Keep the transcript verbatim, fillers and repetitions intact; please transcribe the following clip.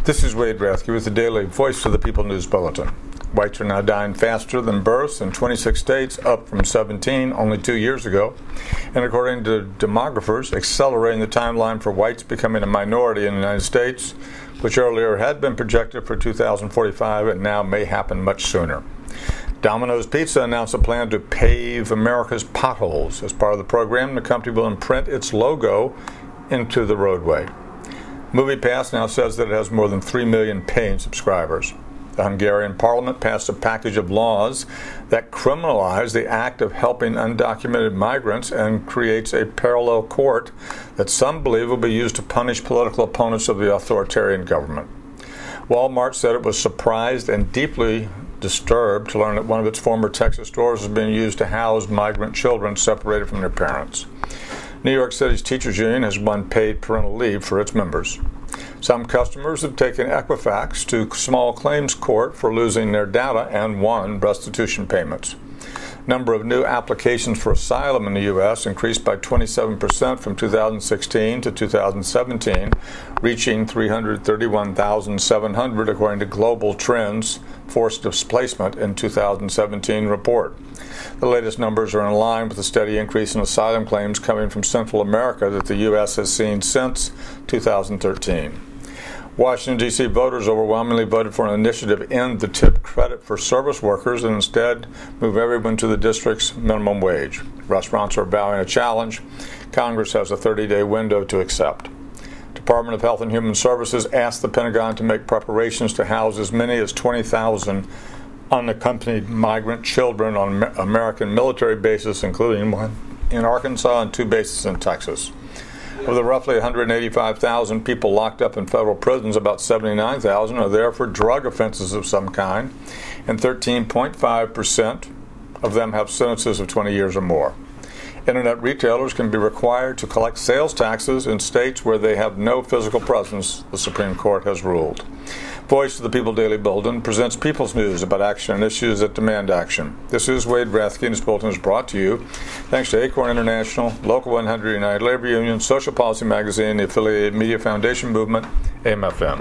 This is Wade Rathke with the Daily Voice of the People News Bulletin. Whites are now dying faster than births in twenty-six states, up from seventeen only two years ago. And according to demographers, accelerating the timeline for whites becoming a minority in the United States, which earlier had been projected for two thousand forty-five and now may happen much sooner. Domino's Pizza announced a plan to pave America's potholes. As part of the program, the company will imprint its logo into the roadway. MoviePass now says that it has more than three million paying subscribers. The Hungarian parliament passed a package of laws that criminalize the act of helping undocumented migrants and creates a parallel court that some believe will be used to punish political opponents of the authoritarian government. Walmart said it was surprised and deeply disturbed to learn that one of its former Texas stores is being used to house migrant children separated from their parents. New York City's teachers union has won paid parental leave for its members. Some customers have taken Equifax to small claims court for losing their data and won restitution payments. Number of new applications for asylum in the U S increased by twenty-seven percent from two thousand sixteen to two thousand seventeen, reaching three hundred thirty-one thousand seven hundred according to Global Trends Forced Displacement in two thousand seventeen report. The latest numbers are in line with the steady increase in asylum claims coming from Central America that the U S has seen since two thousand thirteen. Washington, D C voters overwhelmingly voted for an initiative to end the tip credit for service workers and instead move everyone to the district's minimum wage. Restaurants are vowing a challenge. Congress has a thirty-day window to accept. Department of Health and Human Services asked the Pentagon to make preparations to house as many as twenty thousand unaccompanied migrant children on American military bases, including one in Arkansas and two bases in Texas. Of the roughly one hundred eighty-five thousand people locked up in federal prisons, about seventy-nine thousand are there for drug offenses of some kind, and thirteen point five percent of them have sentences of twenty years or more. Internet retailers can be required to collect sales taxes in states where they have no physical presence, the Supreme Court has ruled. Voice of the People Daily Bulletin presents people's news about action and issues that demand action. This is Wade Rathke, and this bulletin is brought to you thanks to Acorn International, Local one hundred United Labor Union, Social Policy Magazine, the affiliated Media Foundation Movement, A M F M.